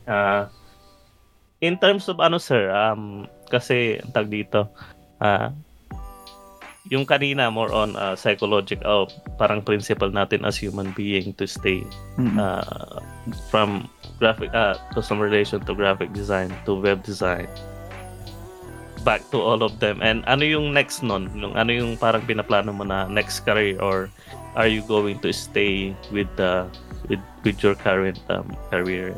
Ah, in terms of ano sir, kasi ang tawag dito, ah, yung kanina more on psychological, parang principle natin as human being to stay Mm. uh, from graphic customer relation to graphic design to web design back to all of them. And ano yung next nun? Yung ano yung parang pinaplano mo na next career, or are you going to stay with the with your current career?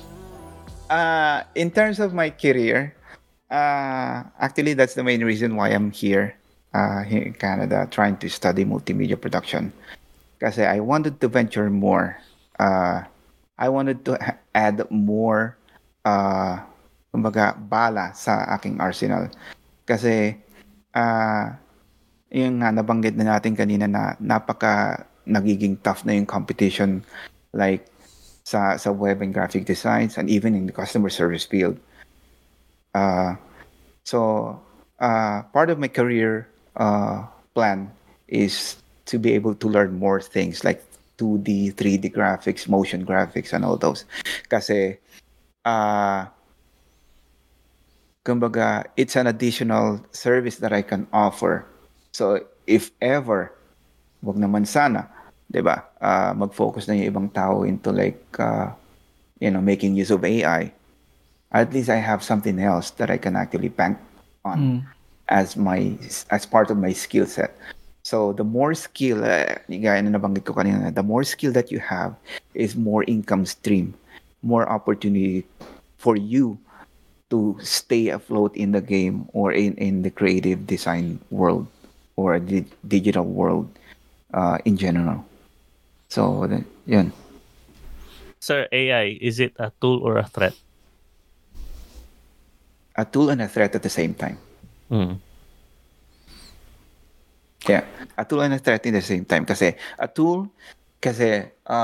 In terms of my career, actually, that's the main reason why I'm here in Canada, trying to study multimedia production. Kasi I wanted to venture more. Uh, I wanted to add more, uh, kumbaga, bala sa aking arsenal. Kasi, uh, yung nga nabanggit na natin kanina na napaka nagiging tough na yung competition, like sa web and graphic designs and even in the customer service field. Uh, so part of my career plan is to be able to learn more things like 2D, 3D graphics, motion graphics, and all those. Kasi, uh, kumbaga, it's an additional service that I can offer. So, if ever, wag naman sana, 'di ba? Mag-focus na yung ibang tao into like making use of AI. At least I have something else that I can actually bank on Mm. as part of my skill set. So the more skill, gaya na nabanggit ko kanina, the more skill that you have is more income stream, more opportunity for you to stay afloat in the game or in the creative design world or the digital world in general. So, yun. Sir, AI, is it a tool or a threat? A tool and a threat at the same time. Mm. Yeah, a tool and a threat in the same time. Kasi a tool, kasi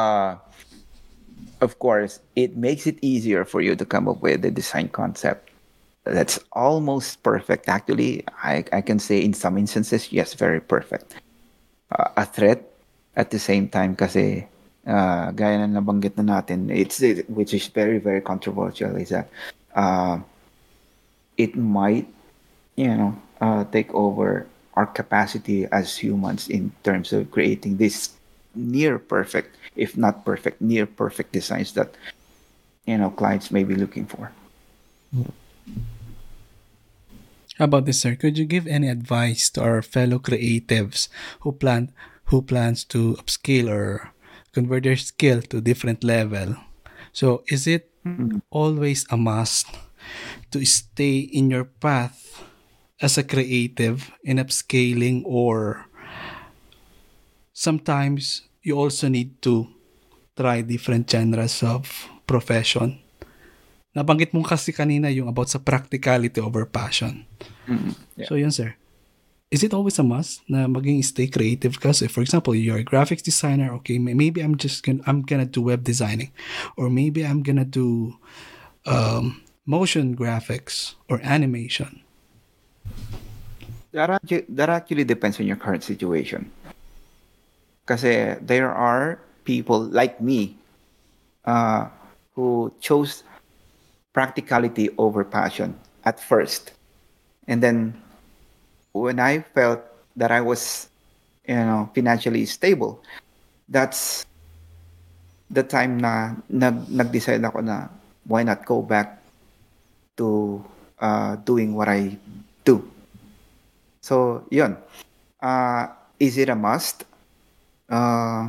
of course, it makes it easier for you to come up with a design concept that's almost perfect. Actually, I can say in some instances, yes, very perfect. A threat at the same time kasi gaya na nabanggit na natin, which is very, very controversial is that uh, it might, take over our capacity as humans in terms of creating this near perfect, if not perfect, near perfect designs that clients may be looking for. How about this, sir? Could you give any advice to our fellow creatives who plans to upskill or convert their skill to different level? So, is it Mm. always a must to stay in your path as a creative in upscaling, or sometimes you also need to try different genres of profession? Nabanggit mo kasi kanina yung about sa practicality over passion. Mm. Yeah. So yun, sir. Is it always a must na maging stay creative? Kasi for example, you're a graphics designer. Okay, maybe I'm gonna do web designing, or maybe I'm gonna do motion graphics or animation. That actually depends on your current situation. Kasi there are people like me uh, who chose practicality over passion at first. And then when I felt that I was, financially stable, that's the time na nag-decide ako na why not go back to doing what I do. So, yun. Is it a must? Uh,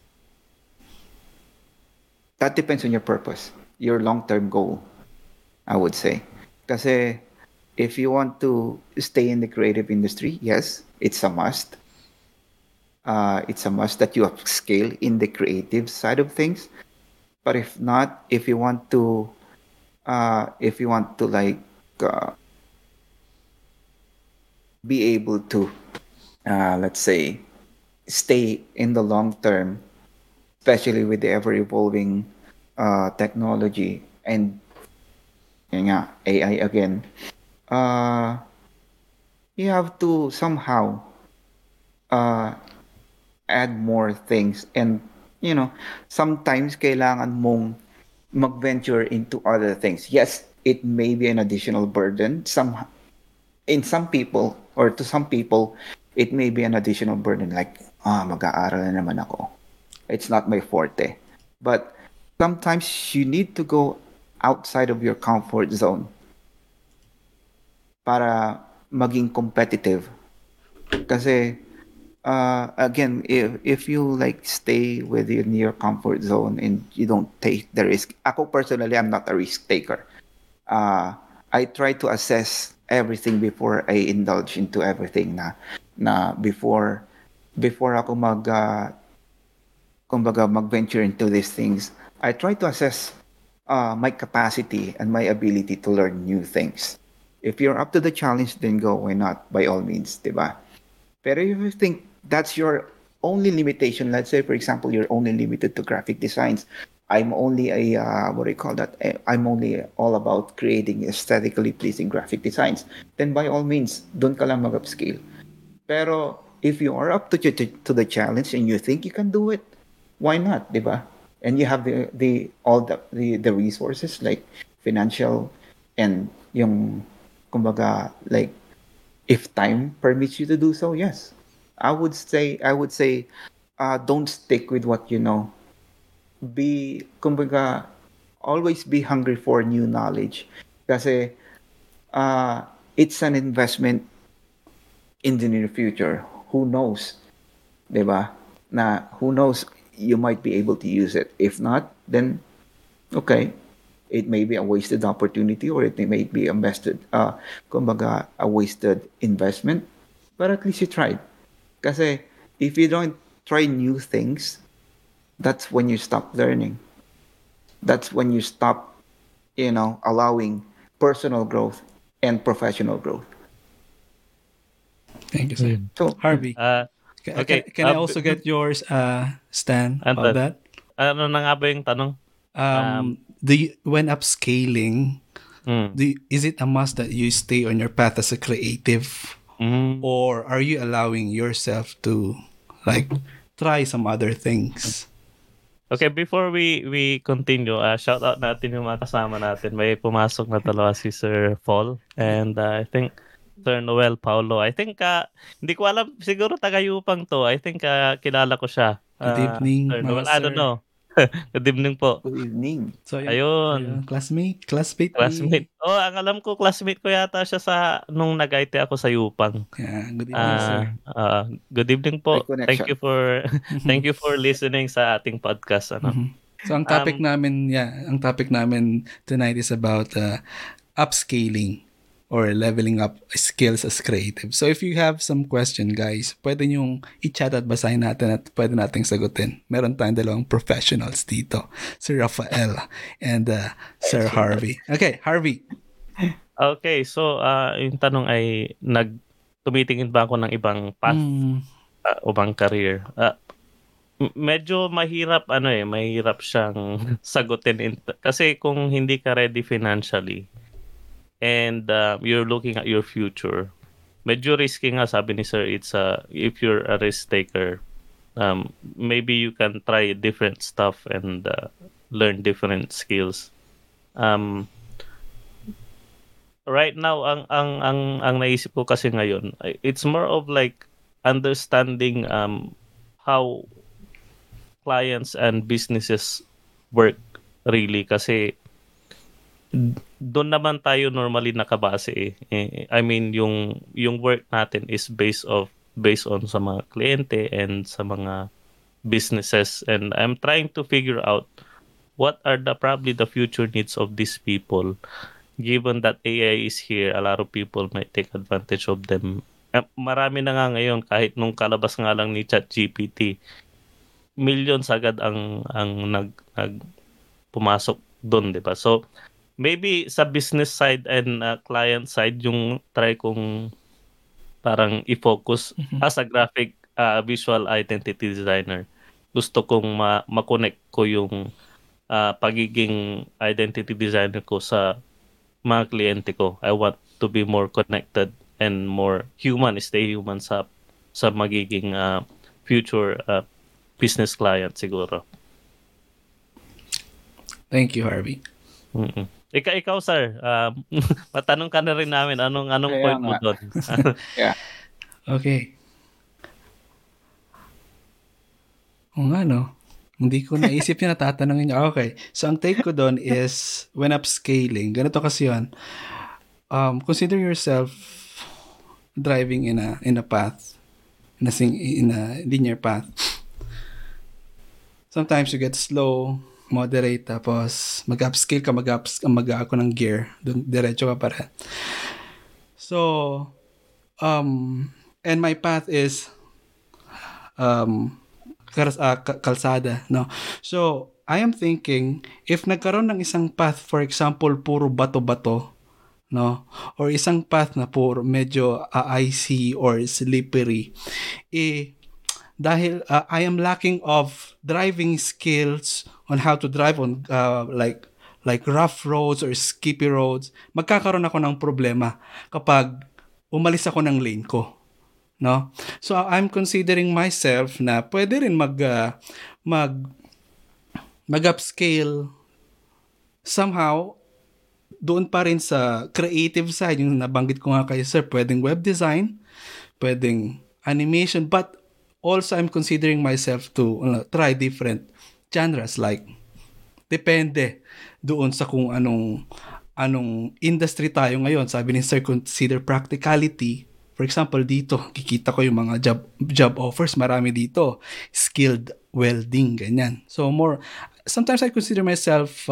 that depends on your purpose, your long-term goal, I would say. Kasi if you want to stay in the creative industry, yes, it's a must. It's a must that you upscale in the creative side of things. But if not, if you want to like uh, be able to, let's say, stay in the long term, especially with the ever evolving technology and yun nga, AI again, uh, you have to somehow uh, add more things and sometimes kailangan mong mag-venture into other things. Yes, it may be an additional burden. In some people, or to some people, it may be an additional burden. Like, mag-aaral na naman ako. It's not my forte. But sometimes you need to go outside of your comfort zone para maging competitive. Kasi again, if you like stay within your comfort zone and you don't take the risk. Ako personally, I'm not a risk taker. I try to assess everything before I indulge into everything na before ako kumbaga mag-venture into these things. I try to assess my capacity and my ability to learn new things. If you're up to the challenge, then go. Why not? By all means, diba? Pero if you think that's your only limitation, let's say, for example, you're only limited to graphic designs. I'm only what do you call that? I'm only all about creating aesthetically pleasing graphic designs. Then by all means, doon ka lang mag-upscale. Pero if you are up to the challenge and you think you can do it, why not, di ba? And you have the all the resources like financial and yung kumbaga like if time permits you to do so, yes. I would say don't stick with what you know. Be kumbaga always be hungry for new knowledge kasi it's an investment in the near future. Who knows, 'di ba? Na who knows you might be able to use it. If not, then okay, it may be a wasted opportunity or it may be kumbaga a wasted investment, but at least you tried. Kasi if you don't try new things, that's when you stop learning. That's when you stop, allowing personal growth and professional growth. Thank you, sir. So, Harvey, Okay. can I also get yours, Stan, about that? Ano na nga ba yung tanong? When upscaling, Mm. is it a must that you stay on your path as a creative, or are you allowing yourself to like try some other things? Okay, before we continue, shout out natin yung mga kasama natin. May pumasok na dalawa si Sir Paul and I think Sir Noel Paulo. I think hindi ko alam, siguro taga-Yupang to. I think kilala ko siya. Good evening, Sir mga Noel. I don't sir. know. Good evening po. good evening. So Ayun. classmate Classmate. Oh, ang alam ko classmate ko yata siya nung nag-IT ako sa Yupang. Yeah, good evening, sir. Good evening po. May Thank you connection. for listening sa ating podcast So ang topic namin tonight is about upscaling or leveling up skills as creative. So if you have some question, guys, pwede nyong i-chat at basahin natin at pwede nating sagutin. Meron tayong dalawang professionals dito, Sir Rafael and Sir Harvey. Okay, Harvey. Okay, so yung tanong ay tumitingin ba ako ng ibang path, ibang career? Medyo mahirap mahirap siyang sagutin kasi kung hindi ka ready financially and you're looking at your future, medyo risky nga, sabi ni Sir. It's if you're a risk taker, maybe you can try different stuff and learn different skills. Right now ang naisip ko kasi ngayon, it's more of like understanding how clients and businesses work really, kasi doon naman tayo normally nakabase I mean yung work natin is based on sa mga kliyente and sa mga businesses, and I'm trying to figure out what are probably the future needs of these people. Given that AI is here, a lot of people might take advantage of them. Marami na nga ngayon, kahit nung kalabas nga lang ni ChatGPT, millions agad ang nag pumasok doon, di ba? So maybe sa business side and client side yung try kong parang i-focus as a graphic visual identity designer. Gusto kong ma-connect ko yung pagiging identity designer ko sa mga kliyente ko. I want to be more connected and more human, stay human sa magiging future business client siguro. Thank you, Harvey. Mm. Ikaw sir, matanong ka na rin namin anong Kaya point mo nga. doon? Yeah. Okay. O nga, no? Hindi ko naisip yung natatanungin niya. Okay. So, ang take ko doon is, when upscaling, ganito kasi yun. Consider yourself driving in a path, in a linear path. Sometimes you get slow, moderate, tapos mag-upscale ka, mag-ako ng gear. Diretso ka pa rin. So, and my path is kalsada, no? So, I am thinking, if nagkaroon ng isang path, for example, puro bato-bato, no? Or isang path na puro medyo icy or slippery, dahil I am lacking of driving skills on how to drive on like rough roads or skippy roads, magkakaroon ako ng problema kapag umalis ako ng lane ko. No? So I'm considering myself na pwede rin mag-upscale somehow doon pa rin sa creative side, yung nabanggit ko nga kay sir, pwedeng web design, pwedeng animation, but also I'm considering myself to try different genres, like depende doon sa kung anong industry tayo ngayon. Sabi ni sir, consider practicality. For example, dito, kikita ko yung mga job offers, marami dito. Skilled welding, ganyan. So sometimes I consider myself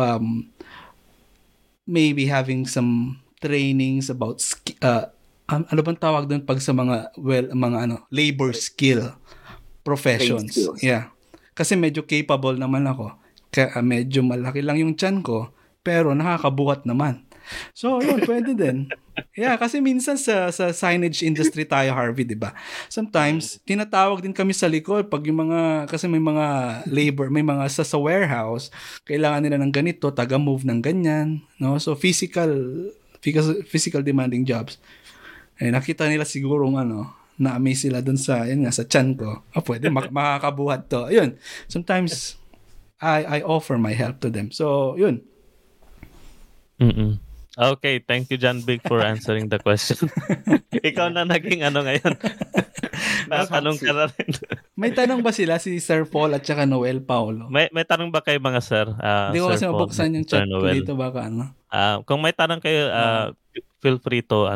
maybe having some trainings about ano bang tawag doon pag sa mga labor skill professions. Skills. Yeah. Kasi medyo capable naman ako. Kaya medyo malaki lang yung tiyan ko, pero nakakabuhat naman. So, yun, pwede din. Yeah, kasi minsan sa signage industry tayo, Harvey, di ba? Sometimes, tinatawag din kami sa likod pag yung kasi may mga labor, may mga sa warehouse, kailangan nila ng ganito, taga-move ng ganyan, no? So, physical demanding jobs. Eh, nakita nila siguro na-amaze sila dun sa tiyan ko. Pwede, makakabuhat to. Ayun, sometimes, I offer my help to them. So, yun. Mm-mm. Okay, thank you John Big for answering the question. Ikaw na naging ngayon. Tatanong ka na rin. May tanong ba sila si Sir Paul at saka Noel Paulo? May tanong ba kayo mga sir? Hindi ko Sir kasi Paul, mabuksan yung Sir chat ko Noel. dito baka Kung may tanong kayo, feel free to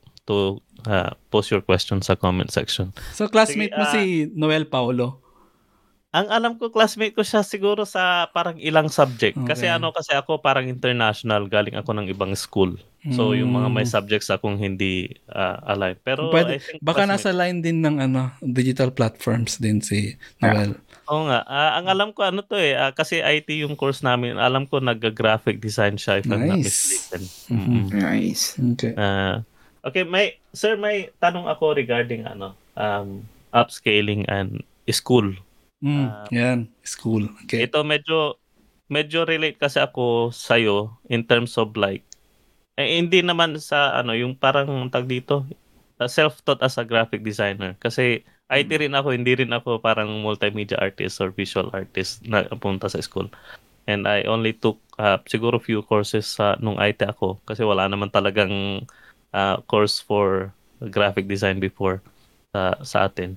post your question sa comment section. So classmate Sige, mo si Noel Paulo? Ang alam ko, classmate ko siya siguro sa parang ilang subject. Okay. Kasi ako parang international, galing ako ng ibang school. So, yung mga may subjects akong hindi align. Pero I think baka classmate. nasa line din ng digital platforms din si Noel. Oo nga. Ang alam ko kasi IT yung course namin. Alam ko nag-graphic design siya if I'm not mistaken. Nice. Okay. Okay, may tanong ako regarding upscaling and school. Yan, school. Okay. Ito medyo relate kasi ako sa'yo in terms of like, hindi naman sa yung parang tag dito, self-taught as a graphic designer. Kasi IT rin ako, hindi rin ako parang multimedia artist or visual artist na punta sa school. And I only took siguro few courses nung IT ako kasi wala naman talagang course for graphic design before sa atin.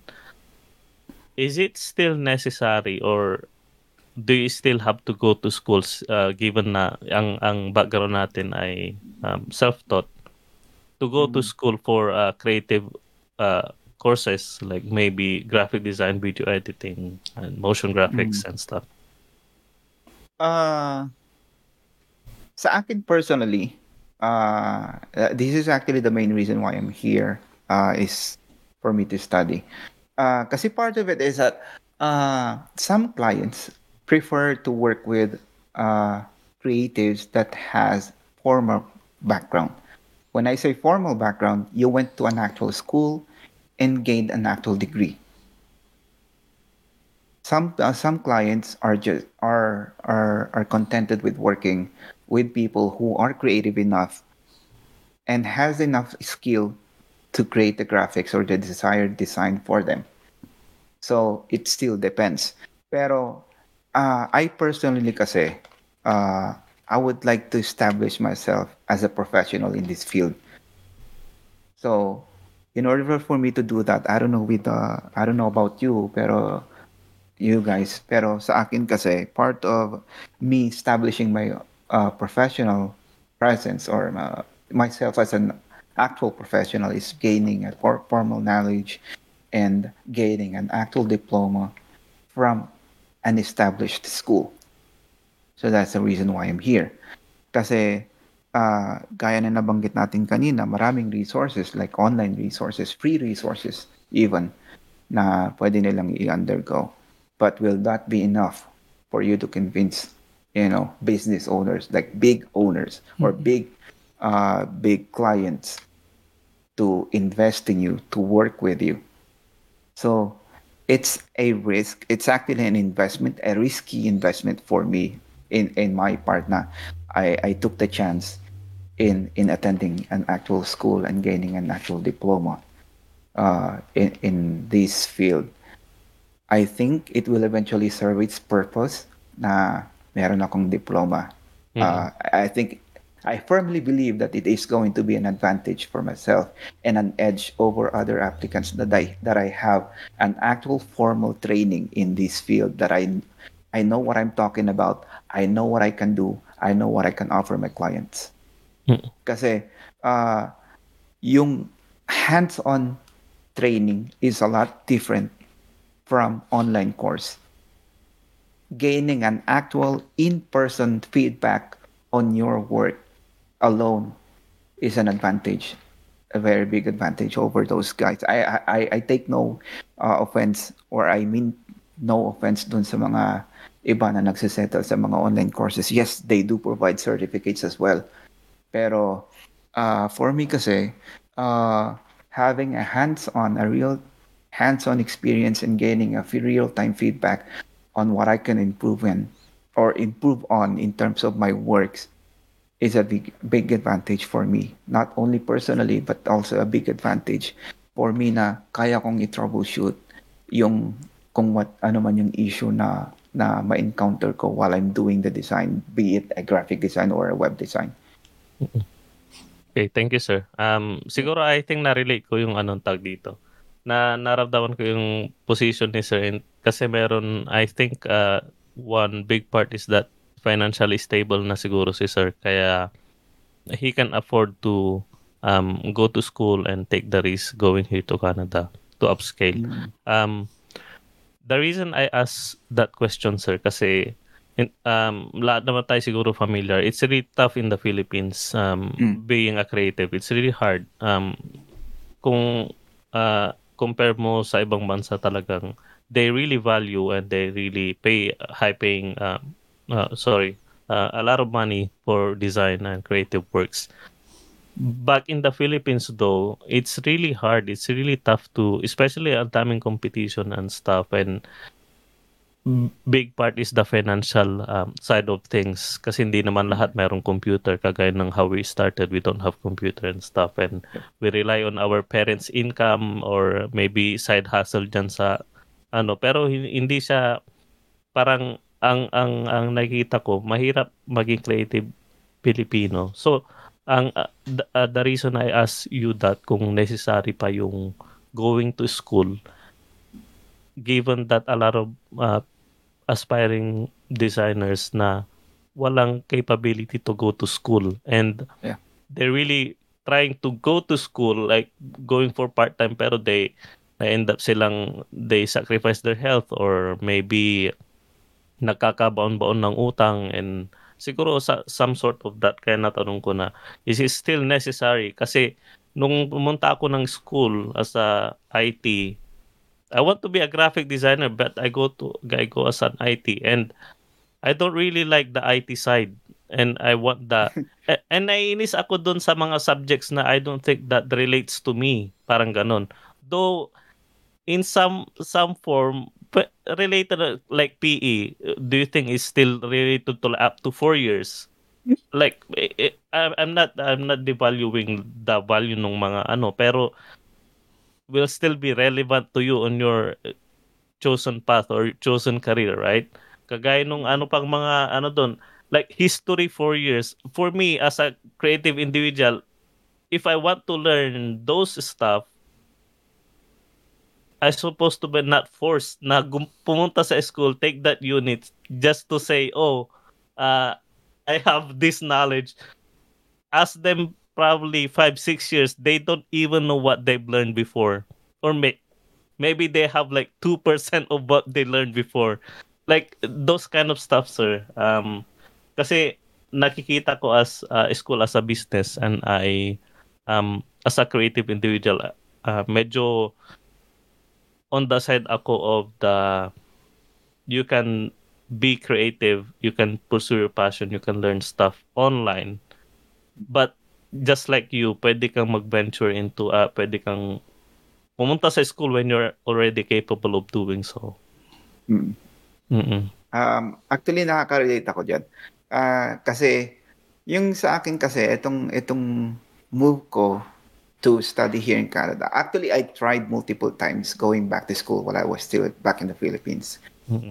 Is it still necessary or do you still have to go to schools given na ang background natin ay self-taught to go to school for creative courses like maybe graphic design, video editing, and motion graphics and stuff? Sa akin personally, this is actually the main reason why I'm here, is for me to study. Kasi part of it is that some clients prefer to work with creatives that has formal background. When I say formal background, you went to an actual school and gained an actual degree. Some clients are contented with working with people who are creative enough and has enough skill to create the graphics or the desired design for them. So it still depends. Pero I personally kasi I would like to establish myself as a professional in this field. So, in order for me to do that, I don't know about you, pero you guys, pero sa akin kasi part of me establishing my professional presence or myself as an actual professional is gaining a formal knowledge and gaining an actual diploma from an established school. So that's the reason why I'm here. Kasi gaya na nabanggit natin kanina, maraming resources like online resources, free resources even na pwede nilang i-undergo. But will that be enough for you to convince, business owners, like big owners or big clients to invest in you, to work with you? So it's a risk. It's actually an investment, a risky investment for me in my part na I took the chance in attending an actual school and gaining an actual diploma in this field. I think it will eventually serve its purpose na meron akong diploma. I think I firmly believe that it is going to be an advantage for myself and an edge over other applicants that I have an actual formal training in this field that I know what I'm talking about. I know what I can do. I know what I can offer my clients. Kasi yung hands-on training is a lot different from online course. Gaining an actual in-person feedback on your work alone is an advantage, a very big advantage over those guys. I take no offense, or I mean no offense dun sa mga iba na nagsisettle sa mga online courses. Yes, they do provide certificates as well. Pero for me kasi, having a real hands-on experience and gaining a real-time feedback on what I can improve in or improve on in terms of my works is a big advantage for me. Not only personally, but also a big advantage for me na kaya kong i-troubleshoot yung kung ano man yung issue na ma-encounter ko while I'm doing the design, be it a graphic design or a web design. Okay, thank you, sir. Siguro I think na-relate ko yung anong tag dito. Naramdaman ko yung position ni sir kasi meron, I think, one big part is that financially stable na siguro si sir. Kaya he can afford to go to school and take the risk going here to Canada to upscale. The reason I asked that question, sir, kasi lahat naman tayo siguro familiar. It's really tough in the Philippines being a creative. It's really hard. Kung compare mo sa ibang bansa, talagang they really value and they really pay high-paying, a lot of money for design and creative works. Back in the Philippines, though, it's really hard. It's really tough to, especially ang daming competition and stuff. And big part is the financial side of things kasi hindi naman lahat mayroong computer kagaya ng how we started. We don't have computer and stuff, and we rely on our parents' income or maybe side hustle dyan sa pero hindi siya parang ang nakikita ko mahirap maging creative Pilipino. So the reason I ask you that kung necessary pa yung going to school, given that a lot of aspiring designers na walang capability to go to school, and they're really trying to go to school, like going for part-time, pero they end up they sacrifice their health or maybe nagkakabaon-baon ng utang, and siguro some sort of that. Kaya natanong ko na, is it still necessary? Kasi nung pumunta ako ng school as a IT, I want to be a graphic designer, but I go as an IT, and I don't really like the IT side, and I want and naiinis ako dun sa mga subjects na I don't think that relates to me, parang ganon. Though in some form related, like PE, do you think is still related to up to 4 years? Like I'm not devaluing the value ng mga pero will still be relevant to you on your chosen path or chosen career, right? Kagaya nung pang mga doon, like history 4 years. For me, as a creative individual, if I want to learn those stuff, I supposed to be not forced na pumunta sa school, take that unit just to say, oh, uh, I have this knowledge. Ask them probably 5, 6 years, they don't even know what they've learned before. Or maybe they have like 2% of what they learned before. Like those kind of stuff, sir. Kasi nakikita ko as school as a business, and I as a creative individual, medyo on the side ako of the you can be creative, you can pursue your passion, you can learn stuff online. But just like you, pwede kang mag-venture into, pwede kang pumunta sa school when you're already capable of doing so. Mm. Mm-mm. Actually, nakaka-relate ako dyan. Kasi, yung sa akin kasi, itong move ko to study here in Canada. Actually, I tried multiple times going back to school while I was still back in the Philippines. Mm-mm.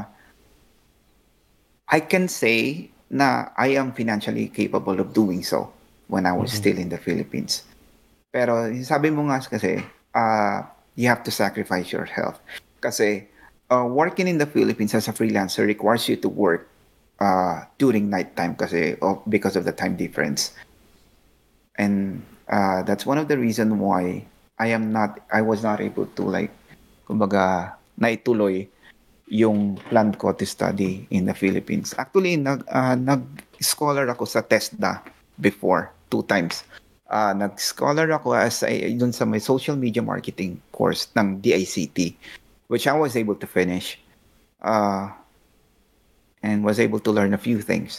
I can say na I am financially capable of doing so when I was Mm-mm. still in the Philippines. Pero sabi mo nga kasi, you have to sacrifice your health. Kasi working in the Philippines as a freelancer requires you to work during nighttime kasi because of the time difference. And that's one of the reasons why I was not able to like, kumbaga, naituloy yung plan ko to study in the Philippines. Actually, nag-scholar ako sa TESDA before, 2 times. Nag-scholar ako dun sa may social media marketing course ng DICT, which I was able to finish and was able to learn a few things.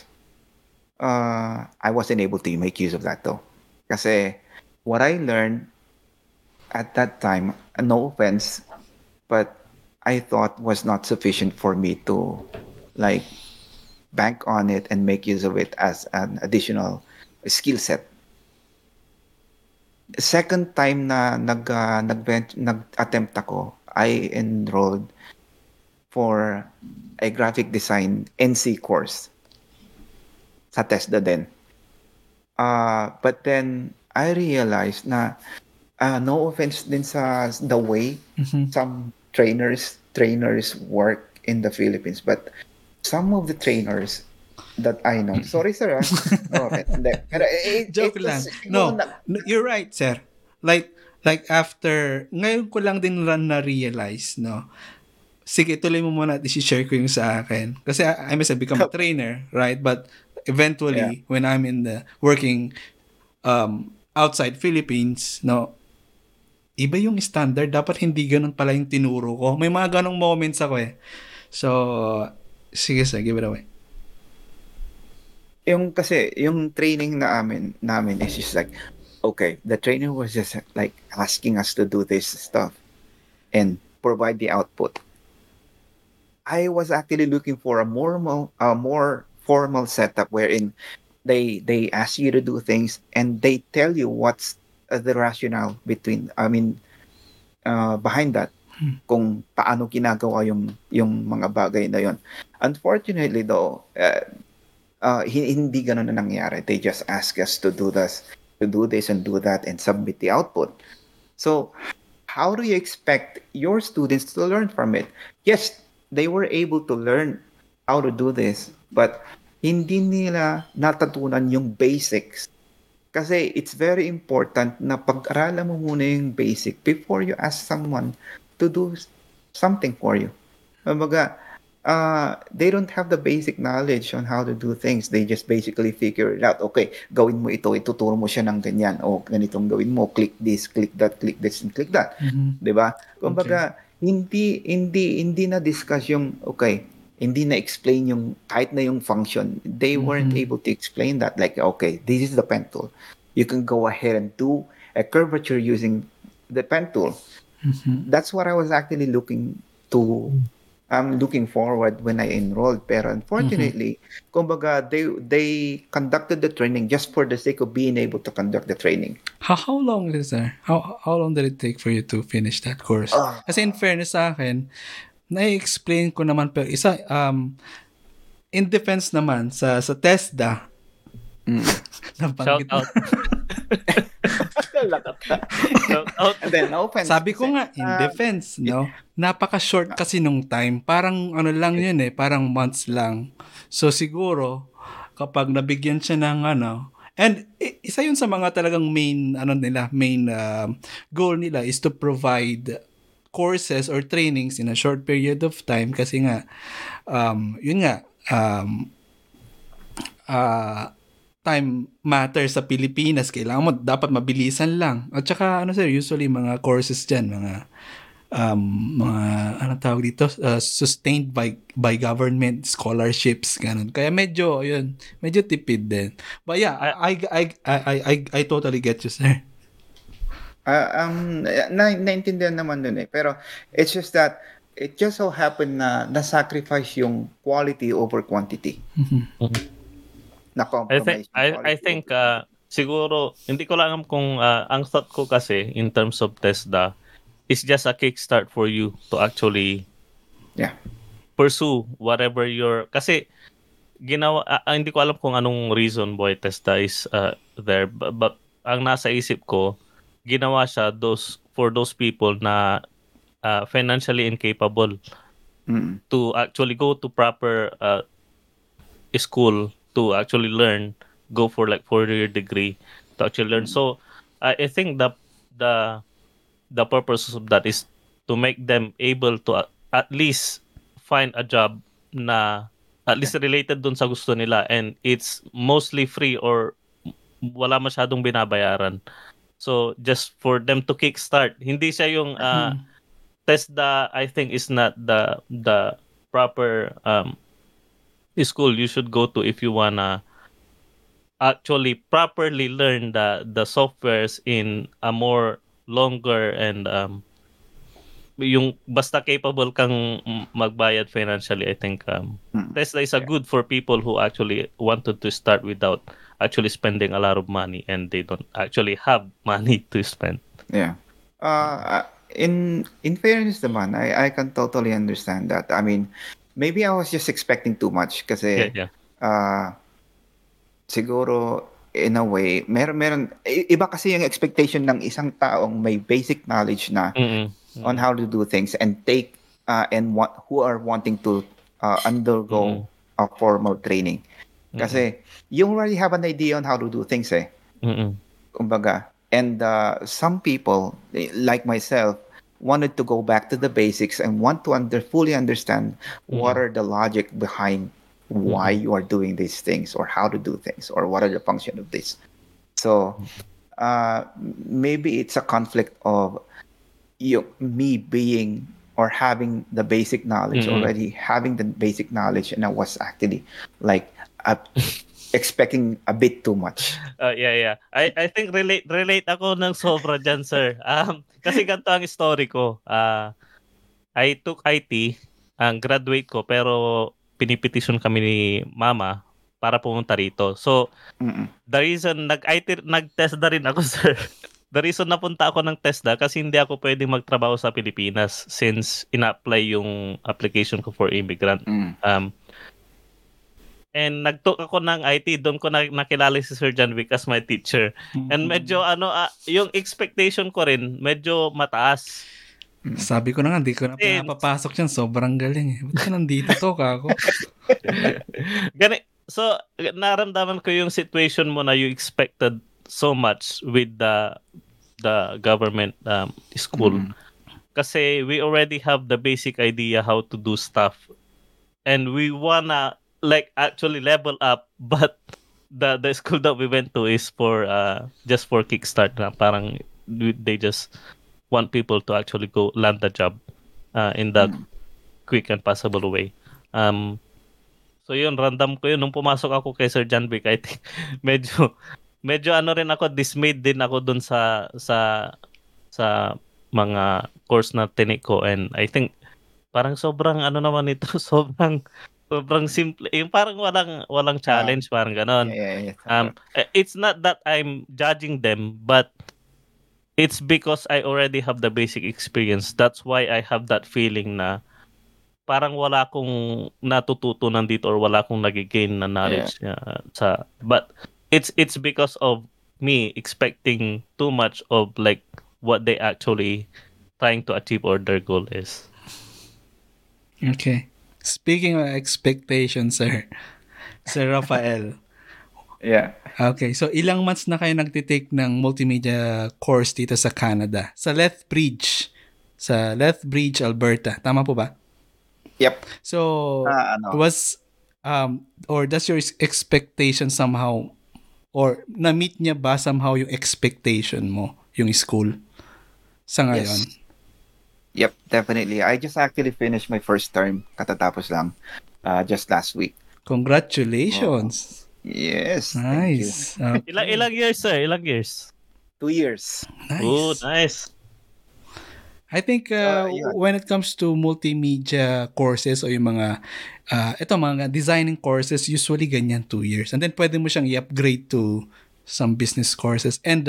I wasn't able to make use of that though. Kasi what I learned at that time, no offense, but I thought was not sufficient for me to like bank on it and make use of it as an additional skill set. Second time na nag-attempt ako, I enrolled for a graphic design NC course sa TESDA din. But then I realized na no offense din sa the way some trainers work in the Philippines, but some of the trainers that I know, sorry sir, no offense, hindi. Pero Joke lang. No, you're right, sir. Like after, ngayon ko lang din na-realize, no? Sige, tuloy mo muna at i-share ko yung sa akin. Kasi I must have become a trainer, right? But eventually, when I'm in the working outside Philippines, no, iba yung standard. Dapat hindi ganun pala yung tinuro ko. May mga ganong moments ako eh. So, sige sir, give it away. Yung training namin is just like, okay, the trainer was just like asking us to do this stuff and provide the output. I was actually looking for a more formal setup wherein they ask you to do things and they tell you what's the rationale behind that, kung paano ginagawa yung mga bagay na yon. Unfortunately though, hindi ganun na nangyari. They just ask us to do this and do that and submit the output. So how do you expect your students to learn from it? Yes, they were able to learn how to do this, but hindi nila natutunan yung basics. Kasi it's very important na pag-aralan mo muna yung basic before you ask someone to do something for you. Kumbaga, they don't have the basic knowledge on how to do things. They just basically figure it out. Okay, gawin mo ito, ituturo mo siya ng ganyan. O, ganitong gawin mo, click this, click that, click this, and click that. Mm-hmm. Diba? Kumbaga, hindi na discuss yung, okay, hindi na explain yung, kahit na yung function. They weren't able to explain that. Like, okay, this is the pen tool. You can go ahead and do a curvature using the pen tool. That's what I was actually looking forward when I enrolled. Pero unfortunately, kumbaga, they conducted the training just for the sake of being able to conduct the training. How long is there? How long did it take for you to finish that course? Kasi in fairness sa akin, na-explain ko naman, pero in defense naman sa TESDA, Mm. Shout nabanggit out. Shout out. And then, no offense. Sabi ko nga, in defense, no? Napaka-short kasi nung time. Parang ano lang yun parang months lang. So siguro, kapag nabigyan siya ng ano, and isa yun sa mga talagang main, main goal nila is to provide courses or trainings in a short period of time kasi nga, yun nga, time matters sa Pilipinas. Kailangan mo, dapat mabilisan lang. At saka, usually mga courses dyan, mga anong tawag dito, sustained by government scholarships, ganun. Kaya medyo tipid din. But yeah, I totally get you, sir. Naintindihan naman dun eh. Pero it's just that it just so happened na na-sacrifice yung quality over quantity. Na-compromise yung I quality think over siguro hindi ko lang alam kung ang thought ko kasi in terms of TESDA is just a kickstart for you to actually yeah. pursue whatever your kasi ginawa hindi ko alam kung anong reason why TESDA is there but ang nasa isip ko ginawa siya for those people na financially incapable to actually go to proper school to actually learn, go for like 4-year degree to actually learn. So I think the purpose of that is to make them able to at least find a job na at least related dun sa gusto nila and it's mostly free or wala masyadong binabayaran. So just for them to kickstart, hindi siya yung TESDA I think is not the proper school you should go to if you wanna actually properly learn the softwares in a more longer and yung basta capable kang magbayad financially. I think TESDA is a good for people who actually wanted to start without actually spending a lot of money and they don't actually have money to spend. Yeah. In fairness naman, I can totally understand that. I mean, maybe I was just expecting too much kasi siguro in a way, meron iba kasi yung expectation ng isang taong may basic knowledge na on how to do things and take who are wanting to undergo a formal training. Kasi you already have an idea on how to do things kumbaga. And some people like myself wanted to go back to the basics and want to fully understand what are the logic behind why you are doing these things or how to do things or what are the function of this. So maybe it's a conflict of me being or having the basic knowledge already, having the basic knowledge, and I was actually like expecting a bit too much. Yeah. I think relate ako ng sobra dyan, sir. Kasi ganito ang story ko. I took IT, ang graduate ko, pero pinipetition kami ni mama para pumunta rito. So, the reason nag-TESDA rin ako, sir. The reason napunta ako ng TESDA kasi hindi ako pwedeng magtrabaho sa Pilipinas since ina-apply yung application ko for immigrant. And nag-took ako ng IT, doon ko nakilala si Sir John Wick as my teacher. And medyo yung expectation ko rin, medyo mataas. Sabi ko na nga, hindi ko na pinapapasok yan. Sobrang galing Ba't ka nandito to, kako? So, naramdaman ko yung situation mo na you expected so much with the government school. Kasi we already have the basic idea how to do stuff. And we wanna like actually level up, but the school that we went to is for just for kickstart na parang they just want people to actually go land the job in that quick and possible way. So yun, random ko yun nung pumasok ako kay Sir John Vic. I think medyo ano rin ako, dismayed din ako dun sa mga course na tinik ko, and I think parang sobrang ano naman ito, sobrang simple. Yung parang walang challenge, parang ganon. Yeah. It's not that I'm judging them, but it's because I already have the basic experience. That's why I have that feeling na parang wala akong natututunan dito or wala akong nagigain na knowledge but it's because of me expecting too much of like what they actually trying to achieve or their goal is. Okay. Speaking of expectations, sir. Sir Rafael. Yeah. Okay, so ilang months na kayo nagtitake ng multimedia course dito sa Canada? Sa Lethbridge, Alberta. Tama po ba? Yep. So, Ano? was, or does your expectation somehow, or na-meet niya ba somehow yung expectation mo, yung school, sa ngayon? Yes. Yep, definitely. I just actually finished my first term. Katatapos lang. Just last week. Congratulations. Yes. Thank you. Nice. Okay. Ilang years, sir? Ilang years? 2 years. Oh, Nice. nice. I think yeah. when it comes to multimedia courses o yung mga mga designing courses, usually ganyan 2 years. And then pwede mo siyang i-upgrade to some business courses. And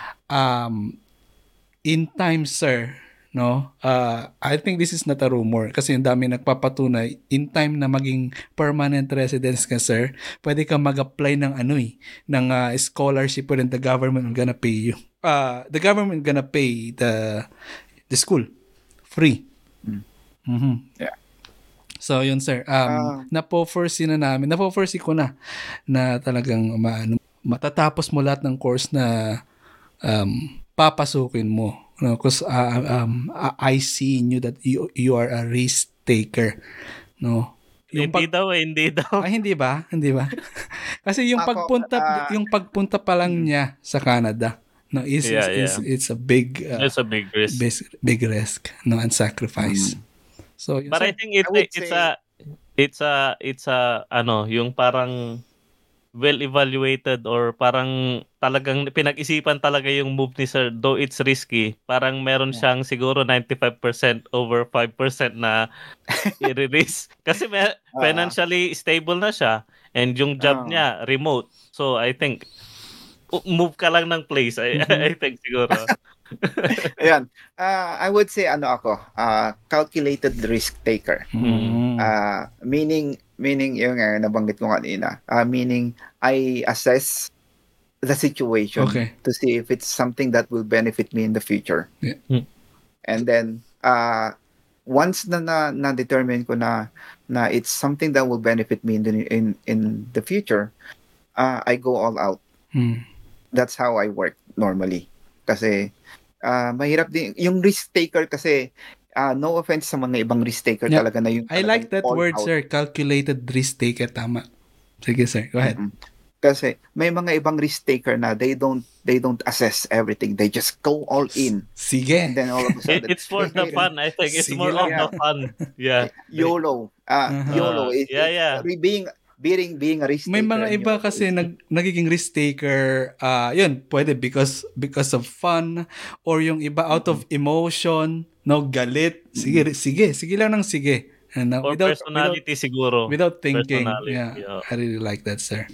in time, sir, no? I think this is not a rumor kasi yung dami nagpapatunay in time na maging permanent residence ka, sir, pwede ka mag-apply ng ng scholarship and the government will gonna pay you. The government gonna pay the school free. Mm-hmm. Yeah. So yun, sir. Napo-foresee ko na talagang matatapos mo lahat ng course na papasukin mo. No, because I see in you that you are a risk taker. No. Hindi daw. Ay, hindi ba? Kasi yung pagpunta pa lang niya sa Canada, no, it's a big it's a big risk. Big risk, no, and sacrifice. So, but I think it's a yung parang well evaluated or parang talagang pinag-isipan talaga yung move ni sir, though it's risky. Parang meron siyang siguro 95% over 5% na i-release kasi financially stable na siya and yung job niya remote. So I think move ka lang ng place. I think siguro. Ayan. I would say calculated risk taker. Meaning yung nabanggit ko kanina. Meaning I assess the situation to see if it's something that will benefit me in the future. Yeah. And then once na determine ko na it's something that will benefit me in the future, I go all out. That's how I work normally. Kasi mahirap din yung risk taker kasi no offense sa mga ibang risk taker talaga na yung I like that word, sir, calculated risk taker. Tama. Sige, sir, go ahead. Kasi may mga ibang risk taker na they don't assess everything, they just go all in. Sige. And then all of a sudden it's for the fun. I think it's more of the fun. YOLO. YOLO is being a risk taker. May mga iba kasi nagiging risk taker, yun, pwede because of fun or yung iba out of emotion, no, galit. Sige lang ng sige. Or personality siguro. Without thinking. Yeah. I really like that, sir.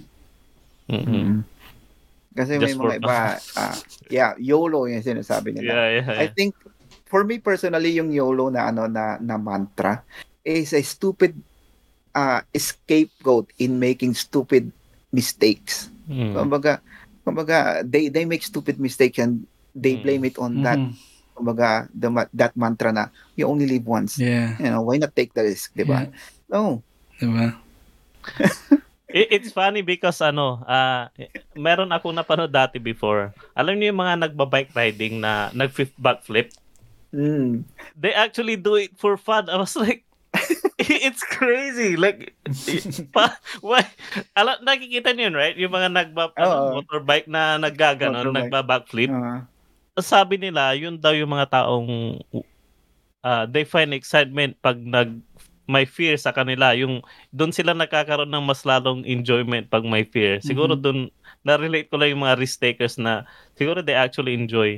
Kasi may mga iba, YOLO yung sinasabi nila. Yeah. I think for me personally, yung YOLO na mantra is a stupid scapegoat in making stupid mistakes. Kumbaga they make stupid mistakes and they blame it on that. Kumbaga that mantra na you only live once. Yeah. Why not take the risk, 'di ba? Yeah. No. 'Di ba? It's funny because meron ako napanood dati before. Alam niyo yung mga nagbabike riding na backflip? They actually do it for fun. I was like, it's crazy. Like, why? Nakikita niyo yun, right? Yung mga motorbike na nagba-backflip. Sabi nila, yun daw yung mga taong they find excitement pag may fear sa kanila. Yung doon sila nakakaroon ng mas lalong enjoyment pag may fear. Siguro doon na-relate ko lang yung mga risk takers na siguro they actually enjoy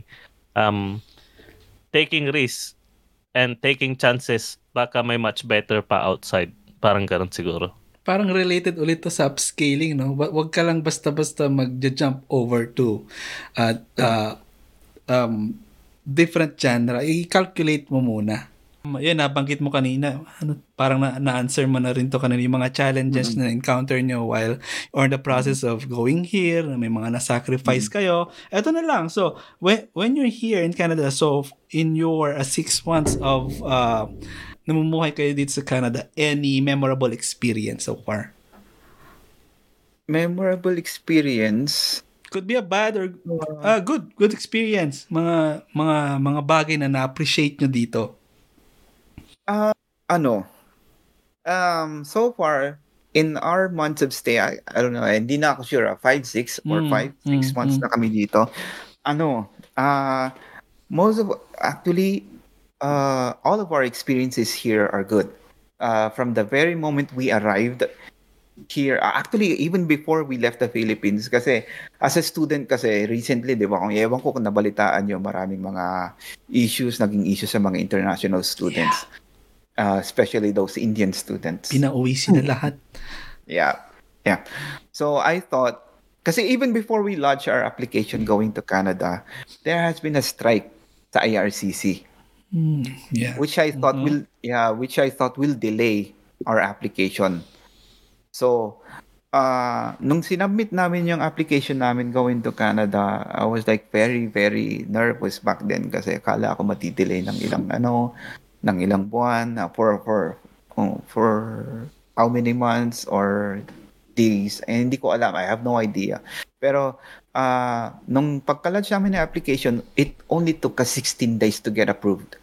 taking risks and taking chances. Baka may much better pa outside. Parang ganun siguro. Parang related ulit to sa upscaling, no? Wag ka lang basta-basta mag-jump over to different genre. I-calculate mo muna Yan, nabanggit mo kanina. Parang na-answer mo na rin to kanina yung mga challenges na encounter nyo while or the process of going here, na may mga na-sacrifice kayo. Eto na lang. So, when you're here in Canada, so in your 6 months of namumuhay kayo dito sa Canada, any memorable experience so far? Memorable experience. Could be a bad or good experience. Mga bagay na na-appreciate nyo dito. So far, in our months of stay, I don't know, hindi na ako sure, 5, 6 or 5, 6 months na kami dito. Most of, actually, all of our experiences here are good. From the very moment we arrived here, actually, even before we left the Philippines, kasi as a student kasi, recently, di ba, kung ewan ko kung nabalitaan nyo, maraming mga naging issues sa mga international students. Especially those Indian students. Pinauwi sila lahat. Yeah. So I thought, kasi even before we launched our application going to Canada, there has been a strike sa IRCC, which I thought will delay our application. So, nung sinubmit namin yung application namin going to Canada, I was like very, very nervous back then kasi akala ako matidelay ng ilang buwan for how many months or days. And hindi ko alam. I have no idea. Pero nung pagka-launch namin ng application, it only took us 16 days to get approved.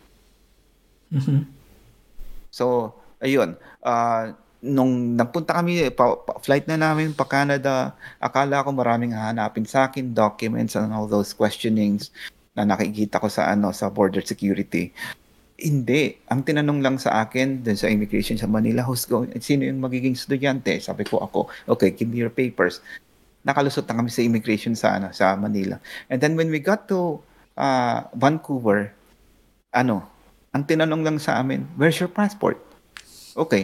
So, ayun. Nung nagpunta kami, flight na namin pa Canada, akala ko maraming hahanapin sa akin, documents and all those questionings na nakikita ko sa border security. Hindi. Ang tinanong lang sa akin dun sa immigration sa Manila, sino yung magiging estudyante? Sabi ko ako, okay, give me your papers. Nakalusot na kami sa immigration sa Manila. And then when we got to Vancouver, ang tinanong lang sa amin, where's your passport? Okay.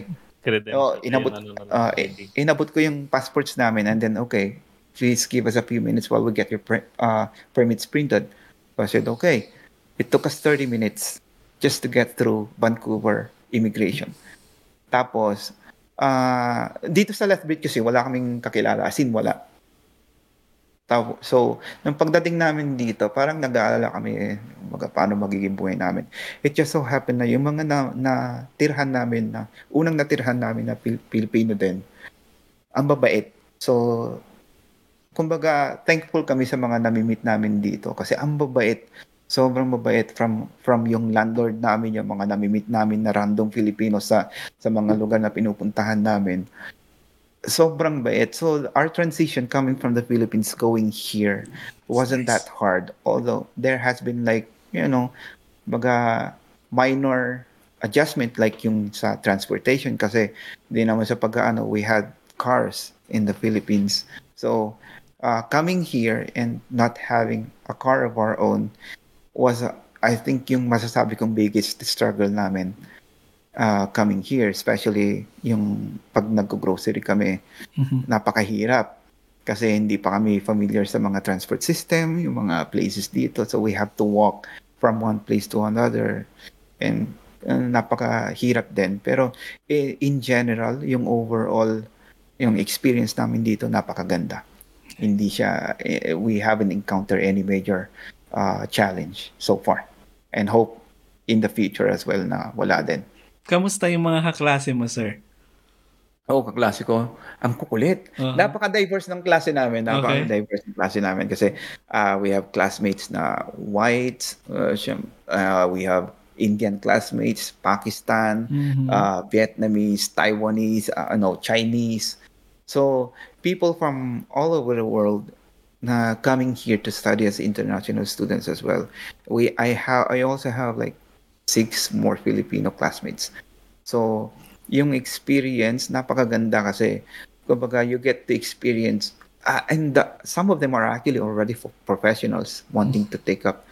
Inabot ko yung passports namin and then, okay, please give us a few minutes while we get your permits printed. So I said, okay. It took us 30 minutes just to get through Vancouver immigration. Tapos, dito sa Lethbridge kasi wala kaming kakilala. As in, wala. So, nung pagdating namin dito, parang nag-aalala kami, paano magiging buhay namin. It just so happened na yung mga unang natirhan namin na Pilipino din, ang babait. So, kumbaga, thankful kami sa mga namimit namin dito kasi ang babait. Sobrang mabait from yung landlord namin, yung mga namimit namin na random Filipinos sa mga lugar na pinupuntahan namin. Sobrang bait. So our transition coming from the Philippines going here wasn't that hard. Although there has been minor adjustment like yung sa transportation kasi di naman sa we had cars in the Philippines. So coming here and not having a car of our own was, I think, yung masasabi kong biggest struggle namin coming here, especially yung pag nag-grocery kami, napakahirap kasi hindi pa kami familiar sa mga transport system, yung mga places dito, so we have to walk from one place to another and napakahirap din. Pero in general, yung overall, yung experience namin dito, napakaganda. Hindi siya, we haven't encountered any major challenge so far and hope in the future as well na wala din. Kamusta yung mga kaklase mo, sir? Kaklase ko, ang kukulit. Napaka-diverse ng klase namin. Napaka-diverse ng klase namin kasi we have classmates na whites, we have Indian classmates, Pakistan, Vietnamese, Taiwanese, Chinese. So people from all over the world na coming here to study as international students as well. I also have like 6 more Filipino classmates. So, yung experience napakaganda kasi kumbaga you get to experience and some of them are actually already professionals wanting to take up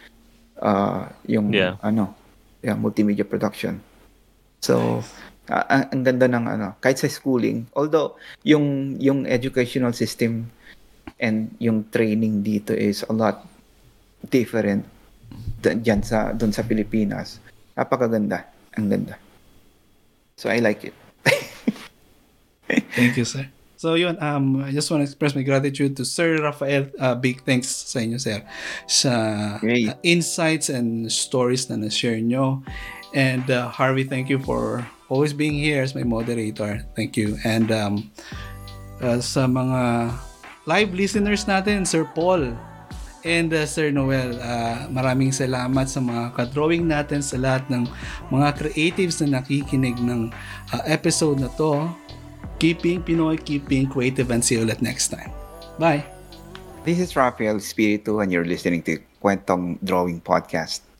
multimedia production. So, ang ganda ng kahit sa schooling, although yung educational system and yung training dito is a lot different doon sa Pilipinas. Napakaganda. Ang ganda. So I like it. Thank you, sir. So yun, I just want to express my gratitude to Sir Rafael. Big thanks sa inyo, sir, sa Great. insights and stories na na-share nyo. And Harvey, thank you for always being here as my moderator. Thank you. And sa mga live listeners natin, Sir Paul and Sir Noel, maraming salamat sa mga ka-drawing natin, sa lahat ng mga creatives na nakikinig ng episode na to. Keeping Pinoy, keeping creative, and see you ulit next time. Bye! This is Rafael Espiritu and you're listening to Kwentong Drawing Podcast.